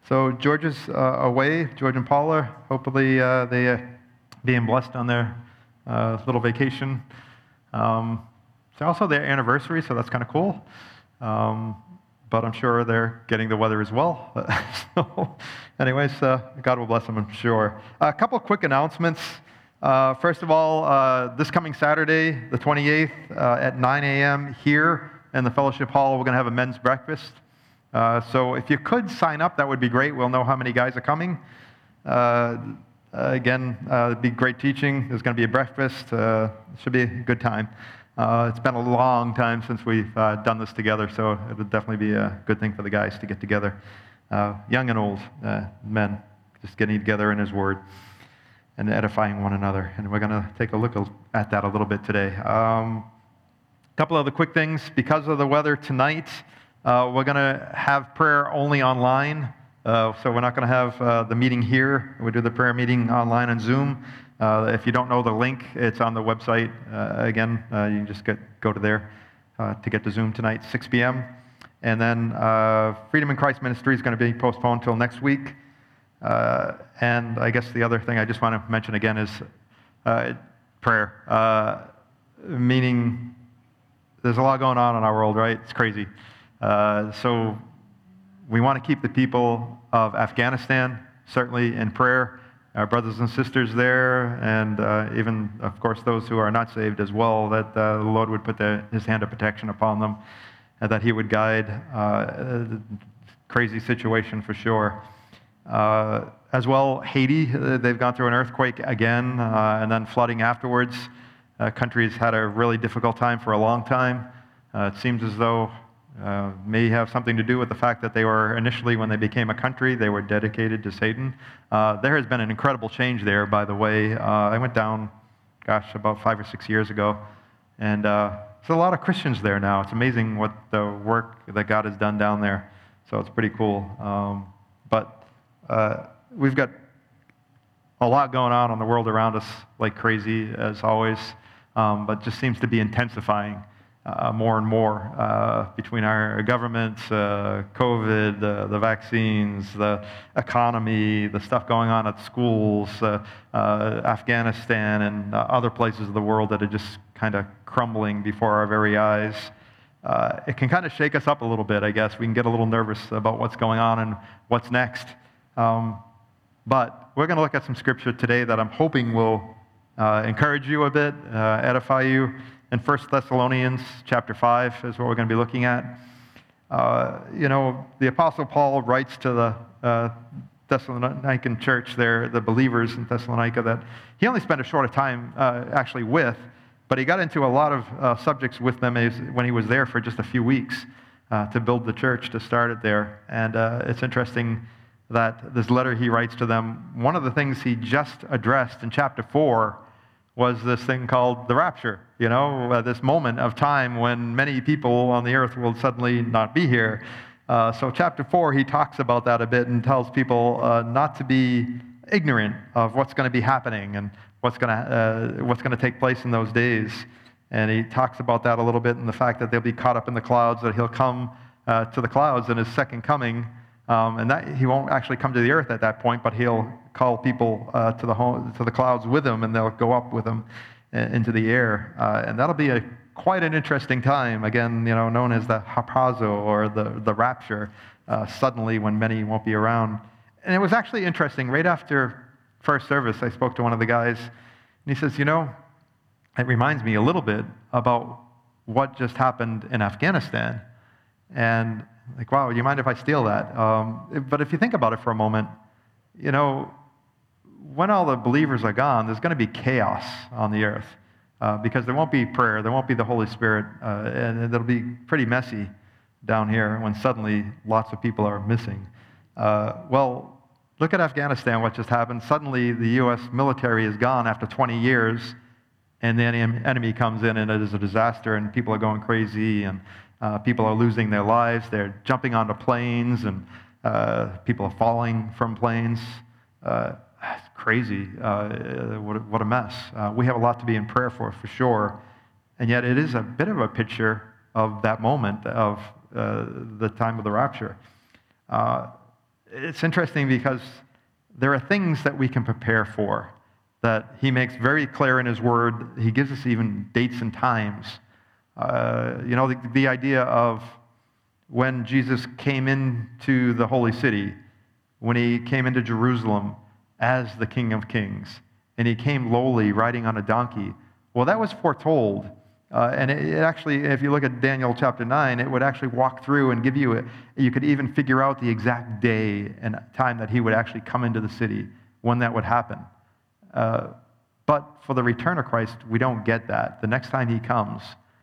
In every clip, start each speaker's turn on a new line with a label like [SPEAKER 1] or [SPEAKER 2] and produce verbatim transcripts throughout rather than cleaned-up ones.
[SPEAKER 1] So George is uh, away, George and Paula. Hopefully uh, they uh, being blessed on their uh, little vacation. Um, it's also their anniversary, so that's kind of cool. Um, but I'm sure they're getting the weather as well. So anyways, uh, God will bless them, I'm sure. A couple of quick announcements. Uh, first of all, uh, this coming Saturday, the twenty-eighth, uh, at nine a.m. here in the fellowship hall, we're going to have a men's breakfast. Uh, so if you could sign up, that would be great. We'll know how many guys are coming. Uh, again, uh, it'd be great teaching. There's going to be a breakfast. Uh, it should be a good time. Uh, it's been a long time since we've uh, done this together, so it would definitely be a good thing for the guys to get together. Uh, young and old uh, men, just getting together in His Word and edifying one another. And we're going to take a look at that a little bit today. Um, a couple other quick things. Because of the weather tonight, uh, we're going to have prayer only online. Uh, so we're not going to have uh, the meeting here. We do the prayer meeting online on Zoom. Uh, if you don't know the link, it's on the website. Uh, again, uh, you can just get, go to there uh, to get to Zoom tonight, six p.m. And then uh, Freedom in Christ Ministry is going to be postponed till next week. Uh, and I guess the other thing I just want to mention again is uh, prayer. Uh, meaning, there's a lot going on in our world, right? It's crazy. Uh, so we want to keep the people of Afghanistan certainly in prayer. Our brothers and sisters there, and uh, even, of course, those who are not saved as well, that uh, the Lord would put the, His hand of protection upon them, and that He would guide. Uh, crazy situation for sure. Uh, as well, Haiti, they've gone through an earthquake again, uh, and then flooding afterwards. Uh, country's had a really difficult time for a long time. Uh, it seems as though Uh, may have something to do with the fact that they were initially, when they became a country, they were dedicated to Satan. Uh, there has been an incredible change there, by the way. Uh, I went down, gosh, about five or six years ago, and uh, there's a lot of Christians there now. It's amazing what the work that God has done down there, so it's pretty cool. Um, but uh, we've got a lot going on in the world around us, like crazy, as always, um, but just seems to be intensifying. Uh, more and more uh, between our government, uh, COVID, uh, the vaccines, the economy, the stuff going on at schools, uh, uh, Afghanistan, and uh, other places of the world that are just kind of crumbling before our very eyes. Uh, it can kind of shake us up a little bit, I guess. We can get a little nervous about what's going on and what's next. Um, but we're going to look at some scripture today that I'm hoping will uh, encourage you a bit, uh, edify you. In First Thessalonians chapter five is what we're going to be looking at. Uh, you know, the Apostle Paul writes to the uh, Thessalonican church there, the believers in Thessalonica, that he only spent a short time uh, actually with, but he got into a lot of uh, subjects with them when he was there for just a few weeks uh, to build the church, to start it there. And uh, it's interesting that this letter he writes to them, one of the things he just addressed in chapter four was this thing called the rapture, you know, uh, this moment of time when many people on the earth will suddenly not be here. Uh, so chapter four, he talks about that a bit and tells people uh, not to be ignorant of what's going to be happening and what's going to uh, what's going to take place in those days. And he talks about that a little bit and the fact that they'll be caught up in the clouds, that he'll come uh, to the clouds in his second coming. Um, and that he won't actually come to the earth at that point, but he'll call people uh, to the home, to the clouds with him, and they'll go up with him into the air. Uh, and that'll be a quite an interesting time. Again, you know, known as the harpazo, or the the rapture. Uh, suddenly, when many won't be around. And it was actually interesting. Right after first service, I spoke to one of the guys, and he says, "You know, it reminds me a little bit about what just happened in Afghanistan." And like, wow, you mind if I steal that? Um, but if you think about it for a moment, you know, when all the believers are gone, there's going to be chaos on the earth uh, because there won't be prayer, there won't be the Holy Spirit, uh, and it'll be pretty messy down here when suddenly lots of people are missing. Uh, well, look at Afghanistan, what just happened. Suddenly the U S military is gone after twenty years, and the enemy comes in, and it is a disaster, and people are going crazy, and Uh, people are losing their lives. They're jumping onto planes, and uh, people are falling from planes. Uh, it's crazy. Uh, what, what a mess. Uh, we have a lot to be in prayer for, for sure. And yet it is a bit of a picture of that moment of uh, the time of the rapture. Uh, it's interesting because there are things that we can prepare for that he makes very clear in his word. He gives us even dates and times. Uh, you know, the, the idea of when Jesus came into the holy city, when he came into Jerusalem as the King of Kings, and he came lowly riding on a donkey. Well, that was foretold. Uh, and it, it actually, if you look at Daniel chapter nine, it would actually walk through and give you, a, you could even figure out the exact day and time that he would actually come into the city, when that would happen. Uh, but for the return of Christ, we don't get that. The next time he comes,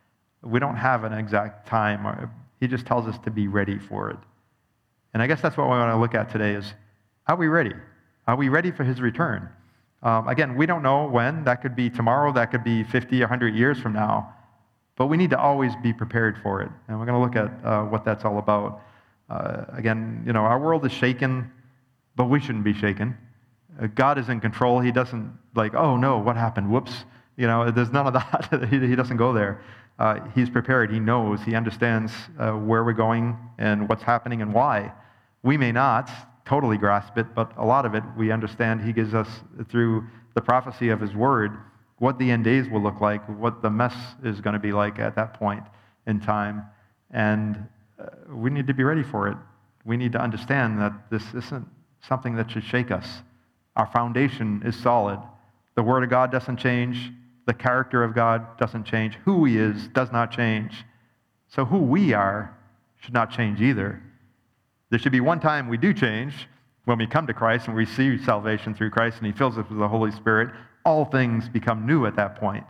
[SPEAKER 1] we don't have an exact time. Or, he just tells us to be ready for it. And I guess that's what we want to look at today is, are we ready? Are we ready for his return? Um, again, we don't know when. That could be tomorrow. That could be fifty, one hundred years from now. But we need to always be prepared for it. And we're going to look at uh, what that's all about. Uh, again, you know, our world is shaken, but we shouldn't be shaken. Uh, God is in control. He doesn't like, oh no, what happened? Whoops. You know, there's none of that. he, he doesn't go there. Uh, he's prepared. He knows. He understands uh, where we're going and what's happening and why. We may not totally grasp it, but a lot of it we understand. He gives us, through the prophecy of his word, what the end days will look like, what the mess is going to be like at that point in time. And uh, we need to be ready for it. We need to understand that this isn't something that should shake us. Our foundation is solid. The word of God doesn't change. The character of God doesn't change. Who he is does not change. So who we are should not change either. There should be one time we do change, when we come to Christ and we receive salvation through Christ and he fills us with the Holy Spirit. All things become new at that point.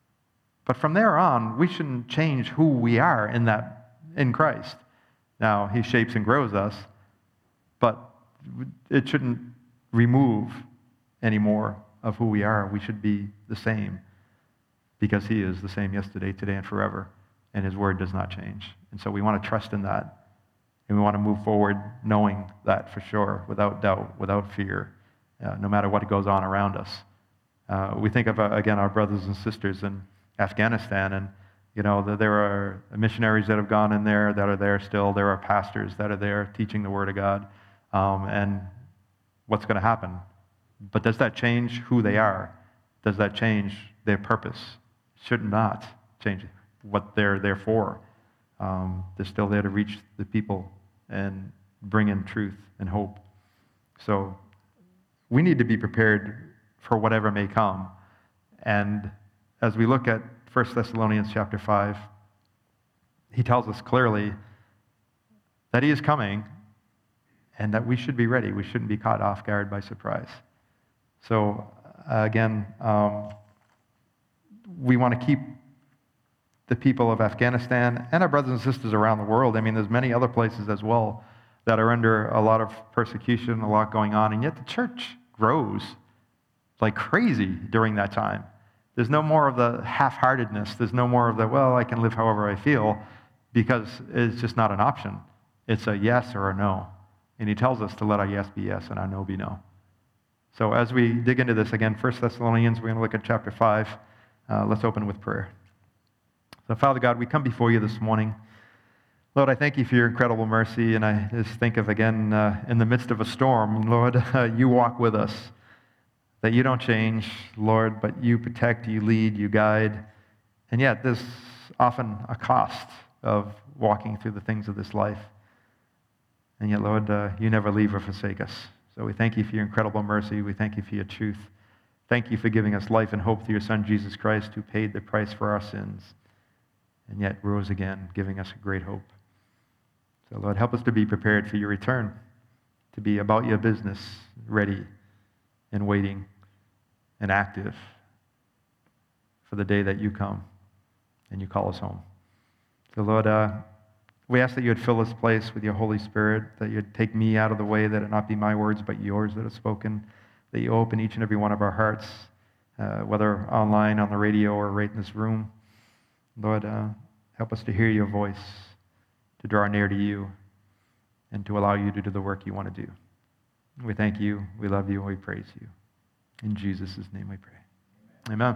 [SPEAKER 1] But from there on, we shouldn't change who we are in that in Christ. Now, he shapes and grows us, but it shouldn't remove any more of who we are. We should be the same, because he is the same yesterday, today, and forever, and his word does not change. And so we want to trust in that. And we want to move forward knowing that for sure, without doubt, without fear, uh, no matter what goes on around us. Uh, we think of, uh, again, our brothers and sisters in Afghanistan, and, you know, the, there are missionaries that have gone in there that are there still. There are pastors that are there teaching the Word of God. Um, and what's going to happen? But does that change who they are? Does that change their purpose? Should not change what they're there for. Um, they're still there to reach the people and bring in truth and hope. So we need to be prepared for whatever may come. And as we look at First Thessalonians chapter five, he tells us clearly that he is coming and that we should be ready. We shouldn't be caught off guard by surprise. So uh, again, um, we want to keep the people of Afghanistan and our brothers and sisters around the world. I mean, there's many other places as well that are under a lot of persecution, a lot going on, and yet the church grows like crazy during that time. There's no more of the half-heartedness. There's no more of the, well, I can live however I feel, because it's just not an option. It's a yes or a no. And he tells us to let our yes be yes and our no be no. So as we dig into this again, First Thessalonians, we're going to look at chapter five. Uh, let's open with prayer. So Father God, we come before you this morning. Lord, I thank you for your incredible mercy, and I just think of, again, uh, in the midst of a storm, Lord, uh, you walk with us, that you don't change, Lord, but you protect, you lead, you guide, and yet there's often a cost of walking through the things of this life. And yet, Lord, uh, you never leave or forsake us. So we thank you for your incredible mercy. We thank you for your truth. Thank you for giving us life and hope through your Son, Jesus Christ, who paid the price for our sins, and yet rose again, giving us a great hope. So, Lord, help us to be prepared for your return, to be about your business, ready and waiting and active for the day that you come and you call us home. So, Lord, uh, we ask that you would fill this place with your Holy Spirit, that you'd take me out of the way, that it not be my words but yours that are spoken, that you open each and every one of our hearts, uh, whether online, on the radio, or right in this room. Lord, uh, help us to hear your voice, to draw near to you, and to allow you to do the work you want to do. We thank you, we love you, and we praise you. In Jesus' name we pray. Amen.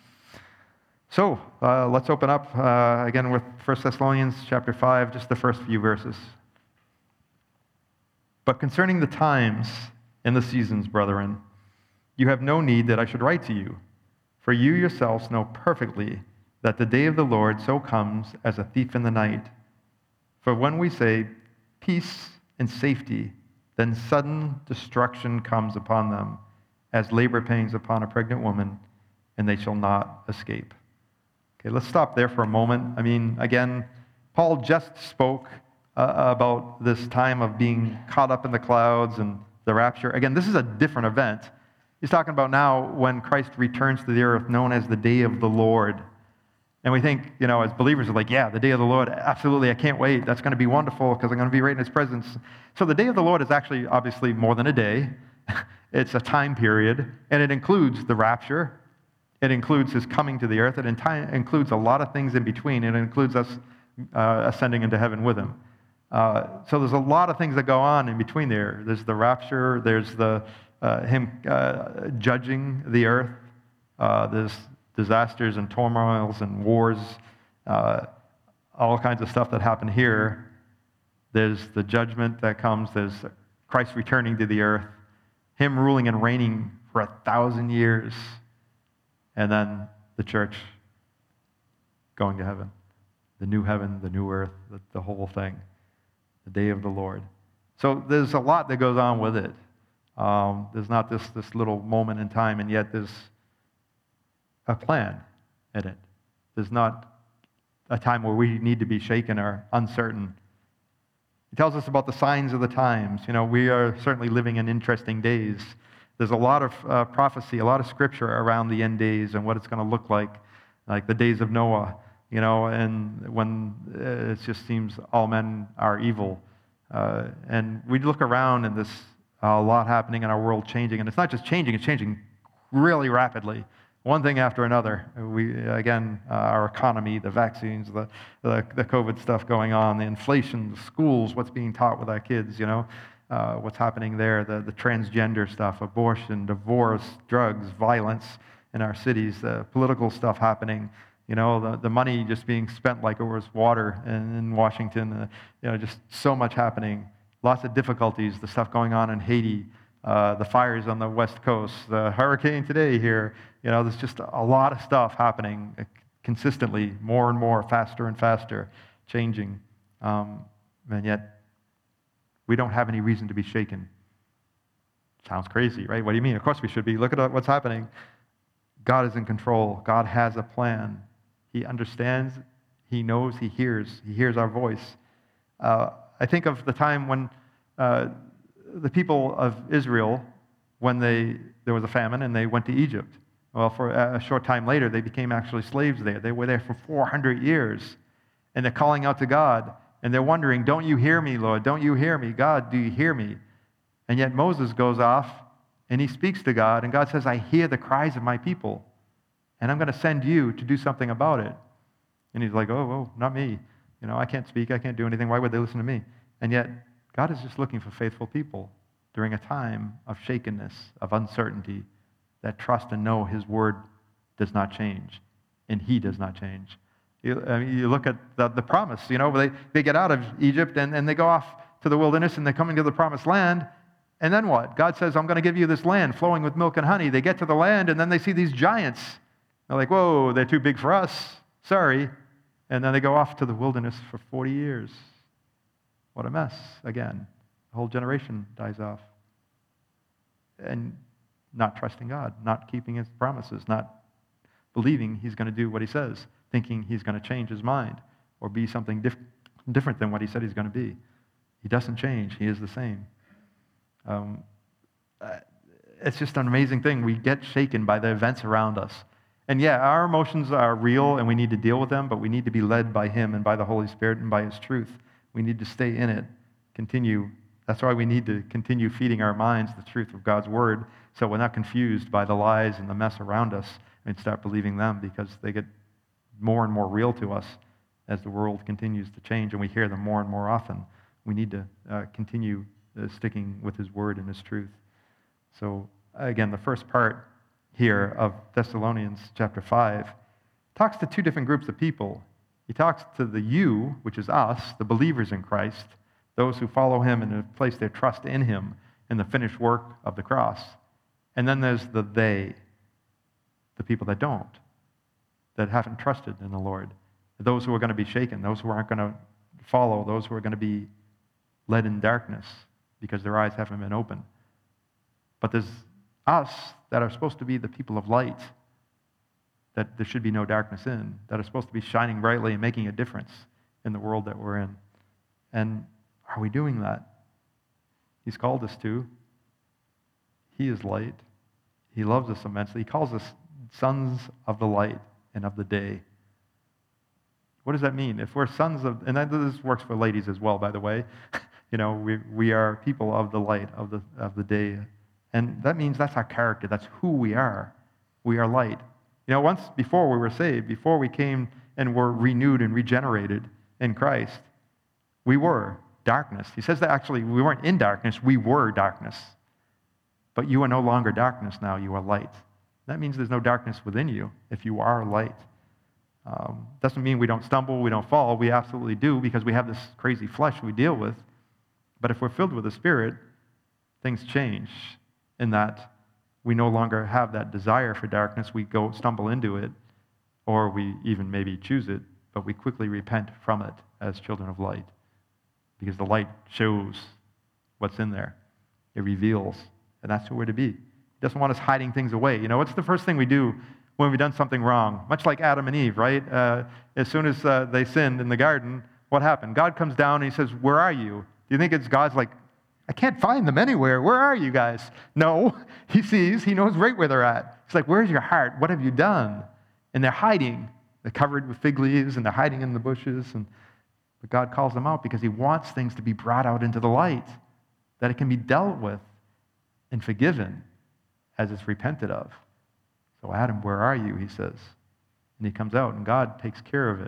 [SPEAKER 1] So, uh, let's open up uh, again with First Thessalonians chapter five, just the first few verses. But concerning the times and the seasons, brethren, you have no need that I should write to you, for you yourselves know perfectly that the day of the Lord so comes as a thief in the night. For when we say peace and safety, then sudden destruction comes upon them, as labor pains upon a pregnant woman, and they shall not escape. Okay, let's stop there for a moment. I mean, again, Paul just spoke uh, about this time of being caught up in the clouds and the rapture. Again, this is a different event. He's talking about now when Christ returns to the earth, known as the day of the Lord. And we think, you know, as believers, are like, yeah, the day of the Lord, absolutely, I can't wait. That's going to be wonderful because I'm going to be right in His presence. So the day of the Lord is actually obviously more than a day. It's a time period, and it includes the rapture. It includes His coming to the earth. It enti- includes a lot of things in between. It includes us uh, ascending into heaven with Him. Uh, so there's a lot of things that go on in between there. There's the rapture. There's the uh, Him uh, judging the earth. Uh, there's disasters and turmoils and wars, uh, all kinds of stuff that happen here. There's the judgment that comes. There's Christ returning to the earth, Him ruling and reigning for a thousand years, and then the church going to heaven, the new heaven, the new earth, the, the whole thing, the day of the Lord. So there's a lot that goes on with it. Um, there's not this, this little moment in time, and yet there's a plan in it. There's not a time where we need to be shaken or uncertain. It tells us about the signs of the times. You know, we are certainly living in interesting days. There's a lot of uh, prophecy, a lot of scripture around the end days and what it's going to look like, like the days of Noah, you know, and when it just seems all men are evil. Uh, and we look around and there's a lot happening in our world changing. And it's not just changing, it's changing really rapidly. One thing after another. We again, uh, our economy, the vaccines, the, the the COVID stuff going on, the inflation, the schools, what's being taught with our kids, you know, uh, what's happening there, the, the transgender stuff, abortion, divorce, drugs, violence in our cities, the political stuff happening, you know, the, the money just being spent like it was water in, in Washington, uh, you know, just so much happening, lots of difficulties, the stuff going on in Haiti, uh, the fires on the West Coast, the hurricane today here. You know, there's just a lot of stuff happening consistently, more and more, faster and faster, changing. Um, and yet, we don't have any reason to be shaken. Sounds crazy, right? What do you mean? Of course we should be. Look at what's happening. God is in control. God has a plan. He understands. He knows. He hears. He hears our voice. Uh, I think of the time when uh, the people of Israel, when they there was a famine and they went to Egypt. Well, for a short time later, they became actually slaves there. They were there for four hundred years, and they're calling out to God, and they're wondering, don't you hear me, Lord? Don't you hear me? God, do you hear me? And yet Moses goes off, and he speaks to God, and God says, I hear the cries of my people, and I'm going to send you to do something about it. And he's like, oh, oh, not me. You know, I can't speak. I can't do anything. Why would they listen to me? And yet God is just looking for faithful people during a time of shakenness, of uncertainty, that trust and know His word does not change, and He does not change. You, I mean, you look at the, the promise, you know, they, they get out of Egypt and, and they go off to the wilderness and they come into the promised land, and then what? God says, I'm going to give you this land flowing with milk and honey. They get to the land and then they see these giants. They're like, whoa, they're too big for us. Sorry. And then they go off to the wilderness for forty years. What a mess. Again, the whole generation dies off. And not trusting God, not keeping His promises, not believing He's going to do what He says, thinking He's going to change His mind or be something diff- different than what He said He's going to be. He doesn't change. He is the same. Um, uh, it's just an amazing thing. We get shaken by the events around us. And yeah, our emotions are real and we need to deal with them, but we need to be led by Him and by the Holy Spirit and by His truth. We need to stay in it, continue. That's why we need to continue feeding our minds the truth of God's word, so we're not confused by the lies and the mess around us and start believing them, because they get more and more real to us as the world continues to change and we hear them more and more often. We need to uh, continue uh, sticking with His word and His truth. So again, the first part here of Thessalonians chapter five talks to two different groups of people. He talks to the you, which is us, the believers in Christ, those who follow him and have placed their trust in him in the finished work of the cross. And then there's the they, the people that don't, that haven't trusted in the Lord, those who are going to be shaken, those who aren't going to follow, those who are going to be led in darkness because their eyes haven't been opened. But there's us that are supposed to be the people of light, that there should be no darkness in, that are supposed to be shining brightly and making a difference in the world that we're in. And are we doing that? He's called us to. He is light. He loves us immensely. He calls us sons of the light and of the day. What does that mean? If we're sons of, and that, this works for ladies as well, by the way. You know, we we are people of the light, of the of the day. And that means that's our character. That's who we are. We are light. You know, once before we were saved, before we came and were renewed and regenerated in Christ, we were darkness. He says that actually we weren't in darkness, we were darkness. But you are no longer darkness now, you are light. That means there's no darkness within you if you are light. Um, doesn't mean we don't stumble, we don't fall. We absolutely do because we have this crazy flesh we deal with. But if we're filled with the Spirit, things change in that we no longer have that desire for darkness. We go stumble into it, or we even maybe choose it, but we quickly repent from it as children of light because the light shows what's in there. It reveals, and that's who we're to be. He doesn't want us hiding things away. You know, what's the first thing we do when we've done something wrong? Much like Adam and Eve, right? Uh, as soon as uh, they sinned in the garden, what happened? God comes down and he says, where are you? Do you think it's God's like, I can't find them anywhere. Where are you guys? No, he sees, he knows right where they're at. He's like, where's your heart? What have you done? And they're hiding. They're covered with fig leaves and they're hiding in the bushes. And but God calls them out because he wants things to be brought out into the light, that it can be dealt with and forgiven as it's repented of. So Adam, where are you? He says. And he comes out and God takes care of it.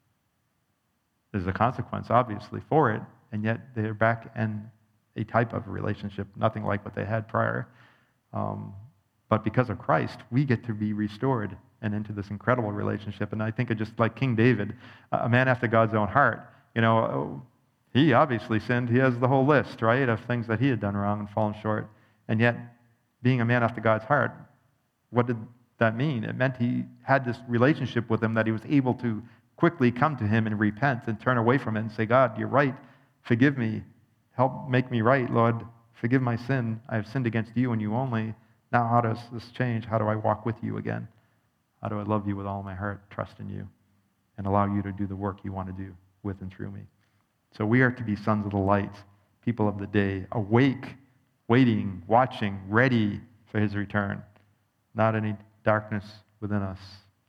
[SPEAKER 1] There's a consequence, obviously, for it. And yet they're back in a type of relationship, nothing like what they had prior. Um, but because of Christ, we get to be restored and into this incredible relationship. And I think of just like King David, a man after God's own heart. You know, he obviously sinned. He has the whole list, right, of things that he had done wrong and fallen short. And yet, being a man after God's heart, what did that mean? It meant he had this relationship with him that he was able to quickly come to him and repent and turn away from it and say, God, you're right. Forgive me. Help make me right, Lord. Forgive my sin. I have sinned against you and you only. Now how does this change? How do I walk with you again? How do I love you with all my heart, trust in you, and allow you to do the work you want to do with and through me? So we are to be sons of the light, people of the day, awake, waiting, watching, ready for his return. Not any darkness within us.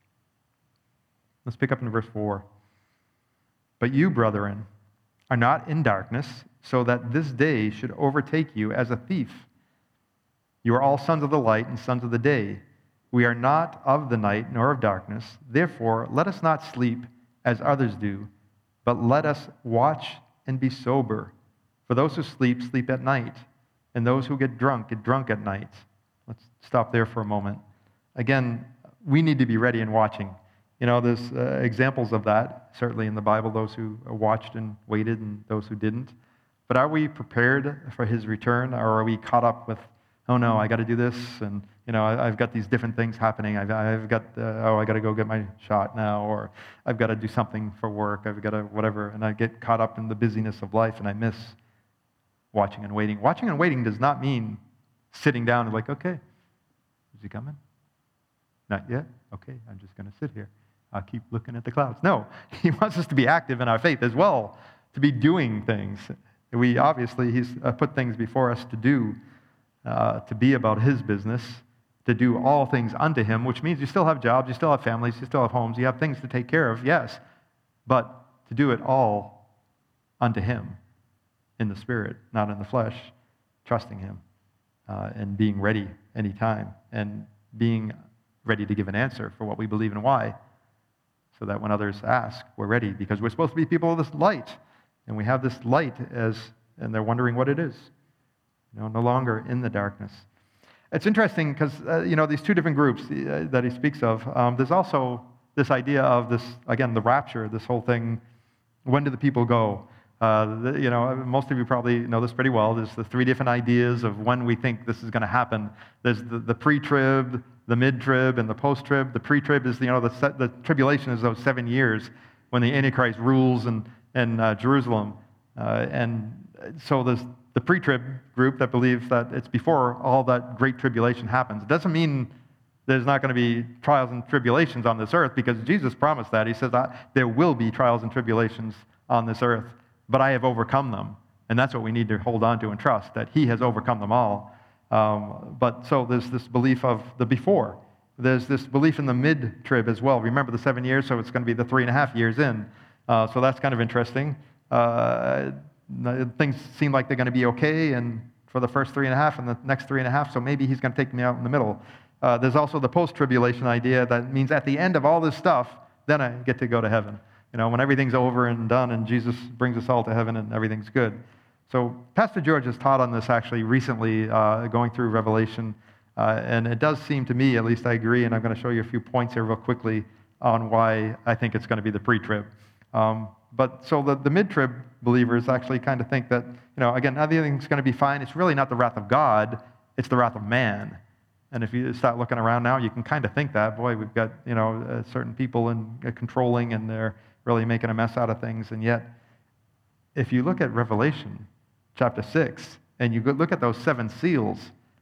[SPEAKER 1] Let's pick up in verse four. But you, brethren, are not in darkness, so that this day should overtake you as a thief. You are all sons of the light and sons of the day. We are not of the night nor of darkness. Therefore, let us not sleep as others do, but let us watch and be sober. For those who sleep, sleep at night, and those who get drunk, get drunk at night. Let's stop there for a moment. Again, we need to be ready and watching. You know, there's uh, examples of that, certainly in the Bible, those who watched and waited and those who didn't. But are we prepared for his return, or are we caught up with, oh no, I got to do this, and you know, I, I've got these different things happening. I've, I've got, uh, oh, I got to go get my shot now, or I've got to do something for work. I've got to whatever, and I get caught up in the busyness of life, and I miss watching and waiting. Watching and waiting does not mean sitting down and like, okay, is he coming? Not yet. Okay, I'm just going to sit here. I'll keep looking at the clouds. No, he wants us to be active in our faith as well, to be doing things. We obviously, he's put things before us to do, uh, to be about his business, to do all things unto him, which means you still have jobs, you still have families, you still have homes, you have things to take care of, yes, but to do it all unto him in the spirit, not in the flesh, trusting him uh, and being ready anytime and being ready to give an answer for what we believe and why, so that when others ask, we're ready, because we're supposed to be people of this light, and we have this light as, and they're wondering what it is. You know, no longer in the darkness. It's interesting because, uh, you know, these two different groups uh, that he speaks of, um, there's also this idea of this, again, the rapture, this whole thing, when do the people go? Uh, the, you know, most of you probably know this pretty well. There's the three different ideas of when we think this is going to happen. There's the, the pre-trib, the mid-trib, and the post-trib. The pre-trib is, you know, the, the tribulation is those seven years when the Antichrist rules in, in uh, Jerusalem. Uh, and so there's the pre-trib group that believes that it's before all that great tribulation happens. It doesn't mean there's not going to be trials and tribulations on this earth, because Jesus promised that. He says that there will be trials and tribulations on this earth, but I have overcome them. And that's what we need to hold on to and trust, that he has overcome them all. Um, but so there's this belief of the before. There's this belief in the mid-trib as well. Remember the seven years, so it's going to be the three and a half years in. Uh, so that's kind of interesting. Uh, things seem like they're going to be okay and for the first three and a half and the next three and a half, so maybe he's going to take me out in the middle. Uh, there's also the post-tribulation idea that means at the end of all this stuff, then I get to go to heaven. You know, when everything's over and done and Jesus brings us all to heaven and everything's good. So Pastor George has taught on this actually recently, uh, going through Revelation, uh, and it does seem to me, at least I agree, and I'm going to show you a few points here real quickly on why I think it's going to be the pre-trib. Um, but so the, the mid-trib believers actually kind of think that, you know, again, everything's going to be fine. It's really not the wrath of God, it's the wrath of man. And if you start looking around now, you can kind of think that, boy, we've got, you know, uh, certain people in, uh, controlling, and they're really making a mess out of things. And yet, if you look at Revelation chapter six, and you go look at those seven seals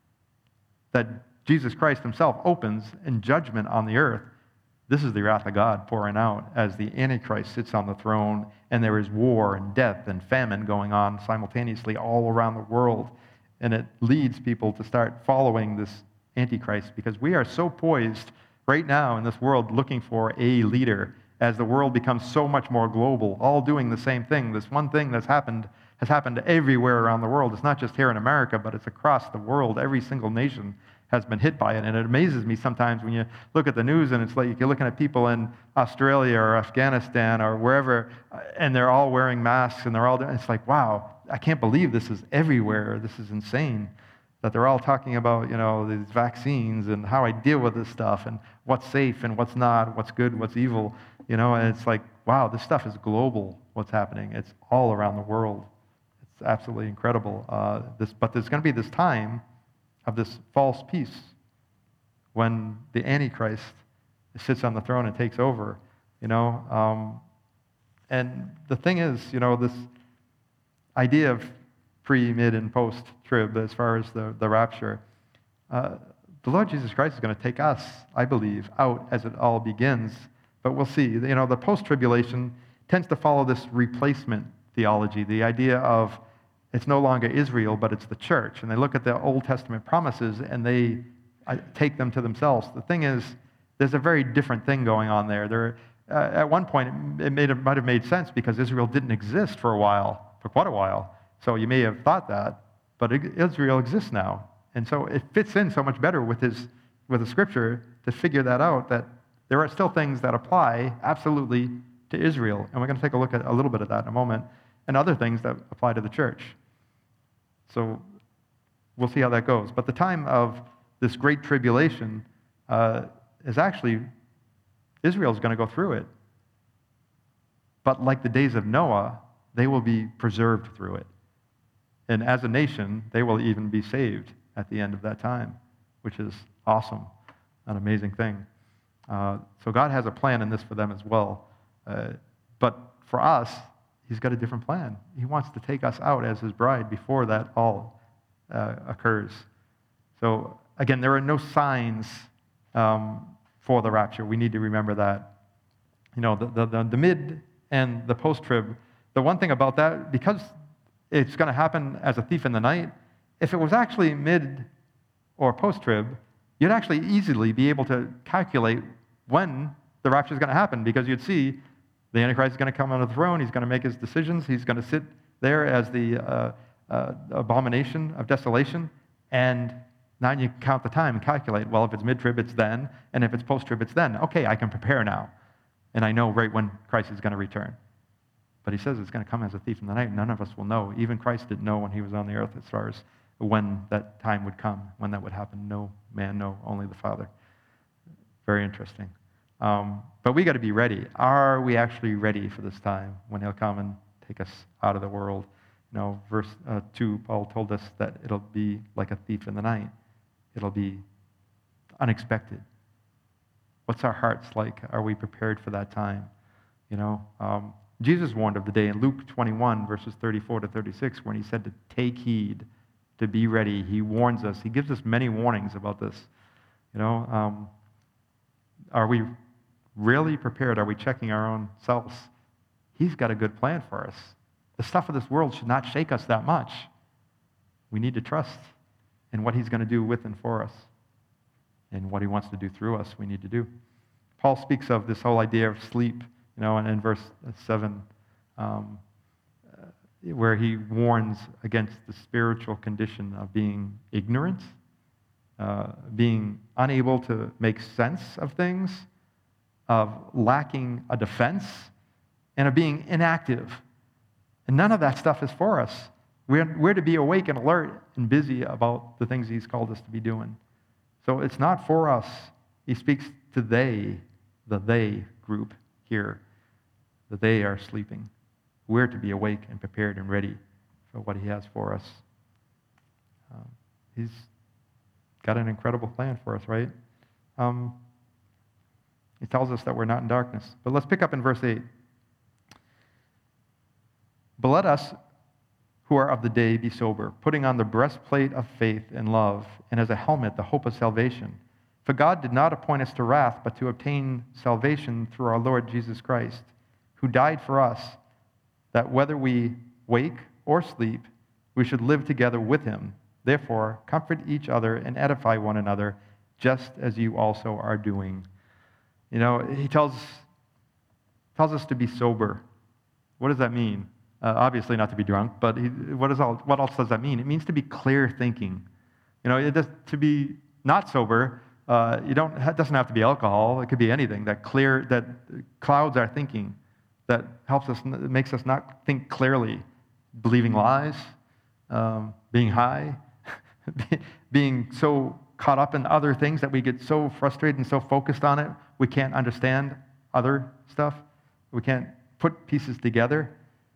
[SPEAKER 1] that Jesus Christ himself opens in judgment on the earth, this is the wrath of God pouring out as the Antichrist sits on the throne, and there is war and death and famine going on simultaneously all around the world. And it leads people to start following this Antichrist, because we are so poised right now in this world looking for a leader as the world becomes so much more global, all doing the same thing. This one thing that's happened has happened everywhere around the world. It's not just here in America, but it's across the world. Every single nation has been hit by it, and it amazes me sometimes when you look at the news and it's like you're looking at people in Australia or Afghanistan or wherever, and they're all wearing masks and they're all, it's like, wow, I can't believe this is everywhere. This is insane. That they're all talking about, you know, these vaccines and how I deal with this stuff and what's safe and what's not, what's good, what's evil, you know, and it's like, wow, this stuff is global, what's happening. It's all around the world. It's absolutely incredible. Uh, this, but there's going to be this time of this false peace when the Antichrist sits on the throne and takes over, you know. Um, and the thing is, you know, this idea of pre, mid, and post-trib as far as the, the rapture. Uh, the Lord Jesus Christ is going to take us, I believe, out as it all begins. But we'll see. You know, the post-tribulation tends to follow this replacement theology, the idea of it's no longer Israel, but it's the church. And they look at the Old Testament promises and they uh, take them to themselves. The thing is, there's a very different thing going on there. There, uh, at one point, it, made, it might have made sense because Israel didn't exist for a while, for quite a while. So you may have thought that, but Israel exists now. And so it fits in so much better with his, with the scripture to figure that out, that there are still things that apply absolutely to Israel. And we're going to take a look at a little bit of that in a moment, and other things that apply to the church. So we'll see how that goes. But the time of this great tribulation uh, is actually, Israel's going to go through it. But like the days of Noah, they will be preserved through it. And as a nation, they will even be saved at the end of that time, which is awesome, an amazing thing. Uh, so God has a plan in this for them as well. Uh, but for us, he's got a different plan. He wants to take us out as his bride before that all uh, occurs. So again, there are no signs um, for the rapture. We need to remember that. You know, the, the, the, the mid and the post-trib, the one thing about that, because it's going to happen as a thief in the night, if it was actually mid or post-trib, you'd actually easily be able to calculate when the rapture is going to happen, because you'd see the Antichrist is going to come on the throne, he's going to make his decisions, he's going to sit there as the uh, uh, abomination of desolation, and now you count the time and calculate, well, if it's mid-trib, it's then, and if it's post-trib, it's then. Okay, I can prepare now, and I know right when Christ is going to return. But he says it's going to come as a thief in the night. None of us will know. Even Christ didn't know when he was on the earth as far as when that time would come, when that would happen. No man, no, only the Father. Very interesting. Um, but we got to be ready. Are we actually ready for this time when he'll come and take us out of the world. You know, verse uh, two, Paul told us that it'll be like a thief in the night. It'll be unexpected. What's our hearts like? Are we prepared for that time? You know, um, Jesus warned of the day in Luke twenty-one, verses thirty-four to thirty-six, when he said to take heed, to be ready. He warns us. He gives us many warnings about this. You know, um, are we really prepared? Are we checking our own selves? He's got a good plan for us. The stuff of this world should not shake us that much. We need to trust in what he's going to do with and for us, and what he wants to do through us, we need to do. Paul speaks of this whole idea of sleep, you know, and in verse seven, um, uh, where he warns against the spiritual condition of being ignorant, uh, being unable to make sense of things, of lacking a defense, and of being inactive. And none of that stuff is for us. We're, we're to be awake and alert and busy about the things he's called us to be doing. So it's not for us. He speaks to they, the they group here, that they are sleeping. We're to be awake and prepared and ready for what he has for us. Um, he's got an incredible plan for us, right? Um, he tells us that we're not in darkness. But let's pick up in verse eight. But let us who are of the day be sober, putting on the breastplate of faith and love, and as a helmet the hope of salvation. For God did not appoint us to wrath, but to obtain salvation through our Lord Jesus Christ, who died for us, that whether we wake or sleep, we should live together with him. Therefore, comfort each other and edify one another, just as you also are doing. You know, he tells, tells us to be sober. What does that mean? Uh, obviously not to be drunk, but he, what, is all, what else does that mean? It means to be clear thinking. You know, it does, to be not sober, uh, you don't, it doesn't have to be alcohol. It could be anything that clear, that clouds our thinking, that helps us, makes us not think clearly. Believing lies, um, being high, being so caught up in other things that we get so frustrated and so focused on it, we can't understand other stuff. We can't put pieces together.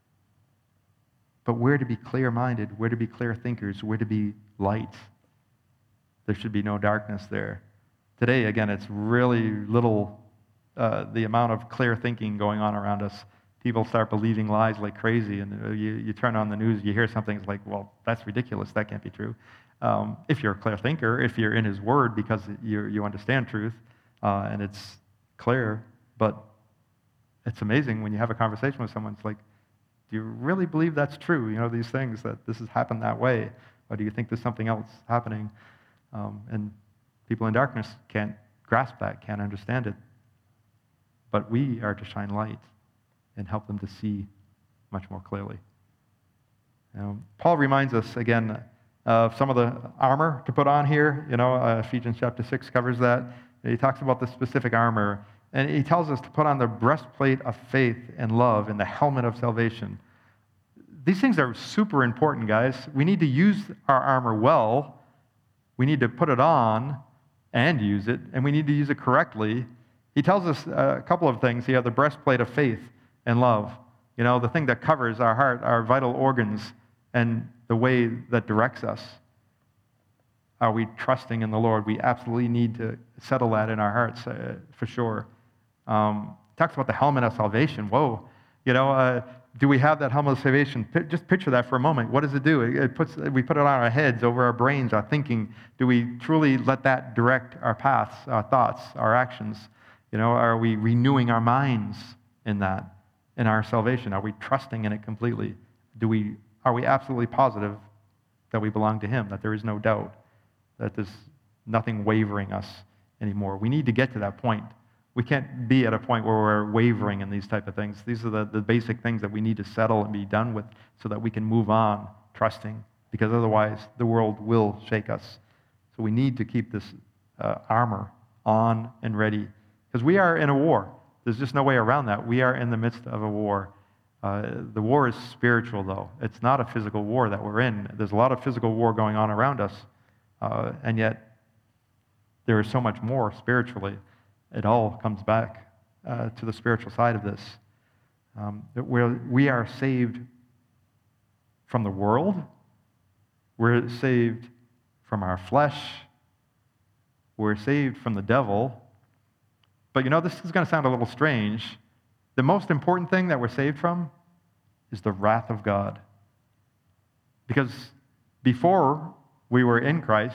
[SPEAKER 1] But we're to be clear-minded, we're to be clear thinkers, we're to be light. There should be no darkness there. Today, again, it's really little, uh, the amount of clear thinking going on around us. People start believing lies like crazy, and you, you turn on the news, you hear something, it's like, well, that's ridiculous, that can't be true. Um, if you're a clear thinker, if you're in his word because you, you understand truth, uh, and it's clear, but it's amazing when you have a conversation with someone, it's like, do you really believe that's true? You know, these things, that this has happened that way? Or do you think there's something else happening? Um, and people in darkness can't grasp that, can't understand it. But we are to shine light and help them to see much more clearly. You know, Paul reminds us, again, of some of the armor to put on here. You know, uh, Ephesians chapter six covers that. He talks about the specific armor. And he tells us to put on the breastplate of faith and love and the helmet of salvation. These things are super important, guys. We need to use our armor well. We need to put it on and use it, and we need to use it correctly. He tells us a couple of things here, the breastplate of faith and love. You know, the thing that covers our heart, our vital organs, and the way that directs us. Are we trusting in the Lord? We absolutely need to settle that in our hearts, uh, for sure. Um, talks about the helmet of salvation. Whoa, you know, uh, do we have that helmet of salvation? P- just picture that for a moment. What does it do? It, it puts, we put it on our heads, over our brains, our thinking. Do we truly let that direct our paths, our thoughts, our actions? You know, are we renewing our minds in that, in our salvation? Are we trusting in it completely? Do we, are we absolutely positive that we belong to him, that there is no doubt, that there's nothing wavering us anymore? We need to get to that point. We can't be at a point where we're wavering in these type of things. These are the, the basic things that we need to settle and be done with so that we can move on trusting, because otherwise the world will shake us. So we need to keep this uh, armor on and ready, because we are in a war. There's just no way around that. We are in the midst of a war. Uh, the war is spiritual, though. It's not a physical war that we're in. There's a lot of physical war going on around us, uh, and yet there is so much more spiritually. It all comes back uh, to the spiritual side of this. Um, that we're, we are saved from the world. We're saved from our flesh. We're saved from the devil. But you know, this is going to sound a little strange. The most important thing that we're saved from is the wrath of God. Because before we were in Christ,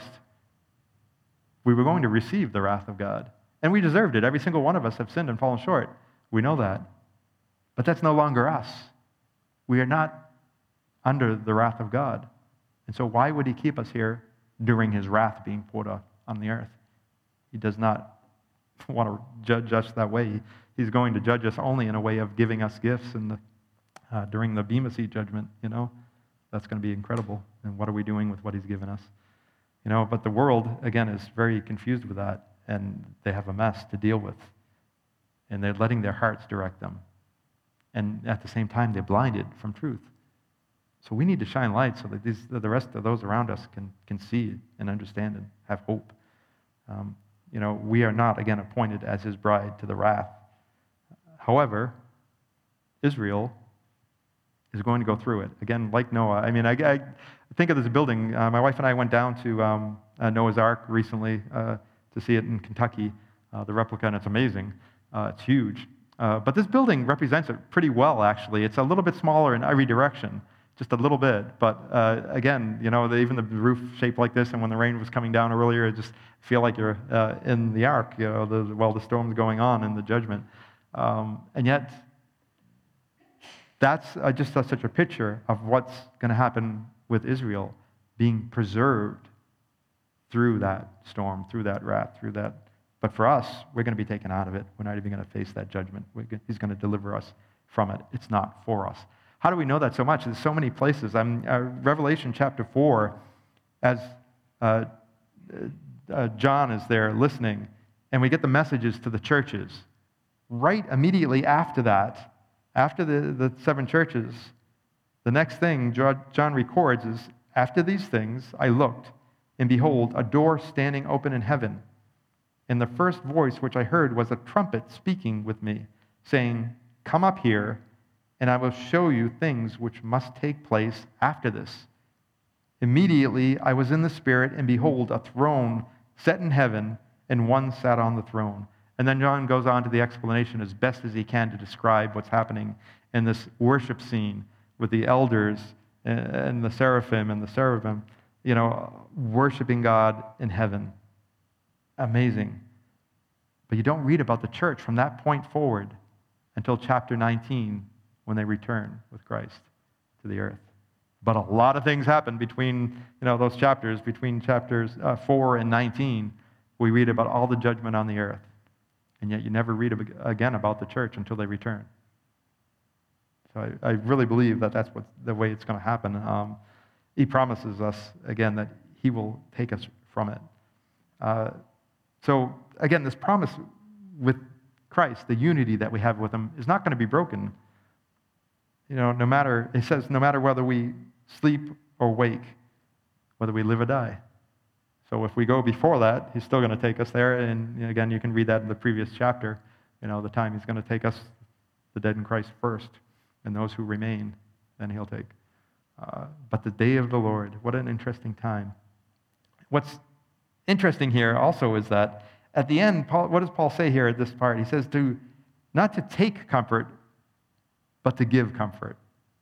[SPEAKER 1] we were going to receive the wrath of God. And we deserved it. Every single one of us have sinned and fallen short. We know that. But that's no longer us. We are not under the wrath of God. And so why would he keep us here during his wrath being poured on the earth? He does not want to judge us that way. He's going to judge us only in a way of giving us gifts and the, uh, during the Bema Seat judgment, you know. That's going to be incredible. And what are we doing with what he's given us? You know, but the world, again, is very confused with that, and they have a mess to deal with. And they're letting their hearts direct them. And at the same time, they're blinded from truth. So we need to shine light so that these, the rest of those around us can, can see and understand and have hope. Um, you know, we are not, again, appointed as his bride to the wrath. However, Israel is going to go through it. Again, like Noah. I mean, I, I think of this building. Uh, my wife and I went down to um, uh, Noah's Ark recently uh, to see it in Kentucky, uh, the replica, and it's amazing. Uh, it's huge. Uh, but this building represents it pretty well, actually. It's a little bit smaller in every direction, just a little bit. But uh, again, you know, the, even the roof shaped like this, and when the rain was coming down earlier, it just feel like you're uh, in the ark, you know, the, while the storm's going on in the judgment. Um, and yet, that's uh, just a, such a picture of what's going to happen with Israel being preserved through that storm, through that wrath, through that. But for us, we're going to be taken out of it. We're not even going to face that judgment. We're, he's going to deliver us from it. It's not for us. How do we know that so much? There's so many places. I'm, uh, Revelation chapter four, as uh, uh, John is there listening, and we get the messages to the churches. Right immediately after that, after the, the seven churches, the next thing John records is, after these things I looked, and behold, a door standing open in heaven. And the first voice which I heard was a trumpet speaking with me, saying, "Come up here, and I will show you things which must take place after this." Immediately I was in the Spirit, and behold, a throne set in heaven, and one sat on the throne. And then John goes on to the explanation as best as he can to describe what's happening in this worship scene with the elders and the seraphim and the cherubim, you know, worshiping God in heaven. Amazing. But you don't read about the church from that point forward until chapter nineteen, when they return with Christ to the earth. But a lot of things happen between, you know, those chapters, between chapters uh, four and nineteen. We read about all the judgment on the earth. And yet you never read again about the church until they return. So I, I really believe that that's what, the way it's going to happen. Um, he promises us, again, that he will take us from it. Uh, so, again, this promise with Christ, the unity that we have with him, is not going to be broken. You know, no matter, it says, no matter whether we sleep or wake, whether we live or die. So if we go before that, he's still going to take us there. And again, you can read that in the previous chapter, you know, the time he's going to take us, the dead in Christ first, and those who remain, then he'll take. Uh, but the day of the Lord, what an interesting time. What's interesting here also is that at the end, Paul, what does Paul say here at this part? He says to not to take comfort, but to give comfort.